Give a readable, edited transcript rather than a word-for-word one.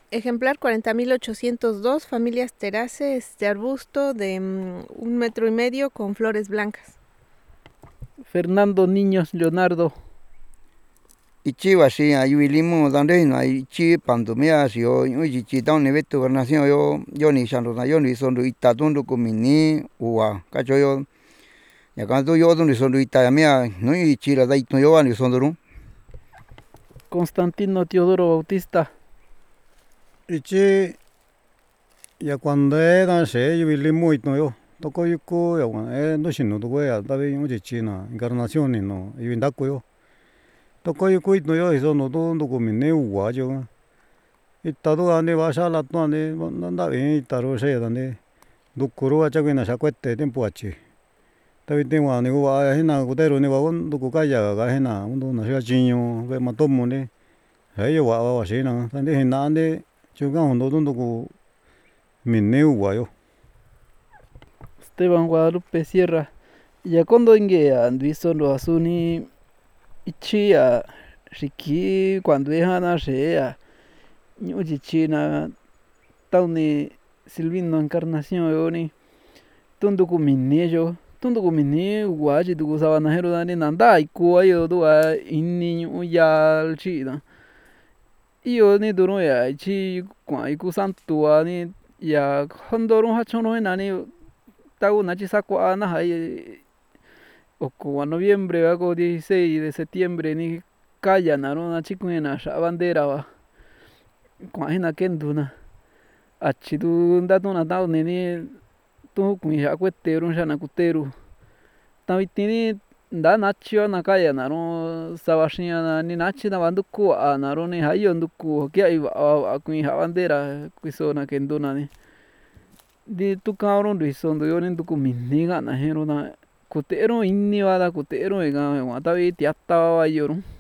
Ejemplar 40.802, familias teraces de arbusto de 1,5 metros con flores blancas. Fernando Niños Leonardo. Ichi si ayuilimu donde no hay chi pandemia si yo ichi down ni vetu gobernación yo ni sando yo ni son ita tundu kumini ua cacho yo ya cuando yo donde son ita mía no ichi la dai yo ni son duro. Constantino Teodoro Bautista. Ichi ya cuando era se ayuilimu ito yo toko yuko ya no shino to ya tabi yo china encarnación ni no yuindako yo toko yuko ito yo eso no to kumini ua yo itado ane basa la to ane nanda bien itaro se dane dukuro acha que na sacuete tiempo achi tabi tengo ane ua hena kutero ni wagon duku kaya ga hena undo na sia chiño ve matomo ne heyo wa shina tande hena ande chuga hondo duku mine ua yo. Esteban Guadalupe Sierra. Ya cuando inge anduizo lo asuni ichi a shiki cuando dejana shea ñuchi china tauni Silvino Encarnación yoni tunduku mini yo tunduku mini guachi tuku sabanajero dani nanda iku ayo dua inni yal chida iyo ni duro ya ichi kwa iku santu ani ya hondoro hachono nani tau nachi sakwa na hai oko a noviembre hago 16 de septiembre ni kaya naro na chikuena sha bandera wa kwa hina kenduna achidu ndatuna tau nini tu kuin ya kuetero shana kuteru tawitini nda nachio na kaya naro sabashia na ni nachi na banduku a naro ni hayo nduku kia iba kuin ya bandera kuiso na kenduna ni di tu kauro nduiso ndo yo ni nduku mini gana hero na kutero inni wada kutero ega wa tabi tiata wa yoro